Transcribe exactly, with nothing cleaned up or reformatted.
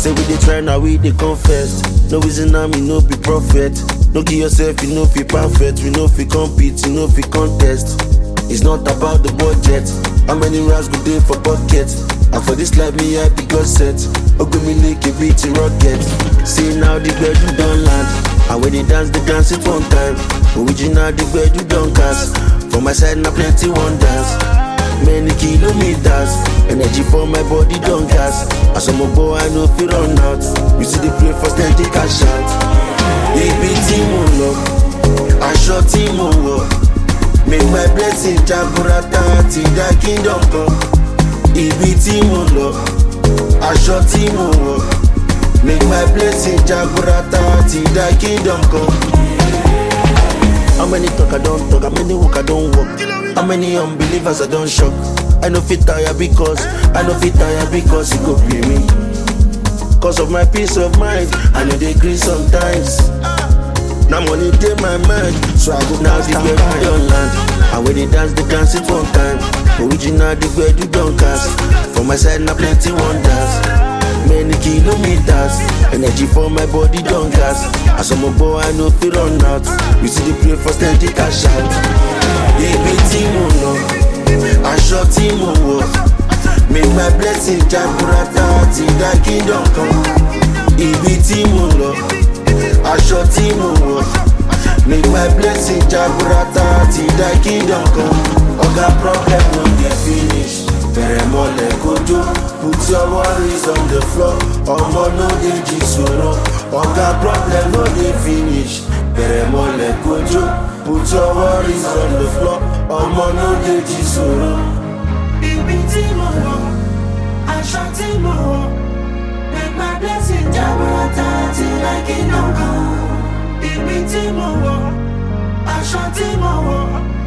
Say we dey try now, we dey confess. No reason now, me no be prophet. No give yourself, you know fi perfect. We know fi compete, you know fi contest. It's not about the budget. How many rounds go dey for pocket? And for this life, me I be God set. Ogo me like a beat rocket. See now the bed you don't land. And when they dance, they dance it one time. Original the bed you don't cast. For my side, now plenty wonders. Many kilometers. Energy for my body don't gas. As I'm a boy, I know fi run out. You see the play first, then they cash out. Ibi tí mo lọ, aṣọ tí mo wọ̀. Make my blessing jaburata ti da kingdom come. Ibi tí mo lọ, aṣọ tí mo wọ̀. Make my blessing jaburata ti da kingdom come. How many talk I don't talk, how many walk I don't walk. How many unbelievers I don't shock. I know fit tire because, I know fit tire because it go pay me. Cause of my peace of mind, I know they agree sometimes. Now money take my mind, so I go now the bed you don't land. And when they dance, they dance it one time. Original the bed you don't cast. For my side now plenty wonders. Many kilometers, energy for my body don't gas. As I'm a boy, I know fi run out. You see the play first, then they cash out. Ibi tí mo lọ, aṣọ tí mo wọ̀. Make my blessing jaburata ti da kingdom come. Ibi tí mo lọ, aṣọ tí mo wọ̀. Make my blessing jaburata ti da kingdom come. Oga problem no dey finish. Bẹ̀rẹ̀ mọ́lẹ̀ kojú, put your worries on the floor. Ọmọ no dey jí sọ̀rọ̀. Oga problem no dey finish. Bẹ̀rẹ̀ mọ́lẹ̀ kojú, put your worries on the floor. Ọmọ no dey jí sọ̀rọ̀. Ibi tí mo wọ̀, aṣọ tí mo wọ̀. Make my blessing jaburata till I kingdom come. Ibi tí mo wọ̀, aṣọ tí mo wọ̀.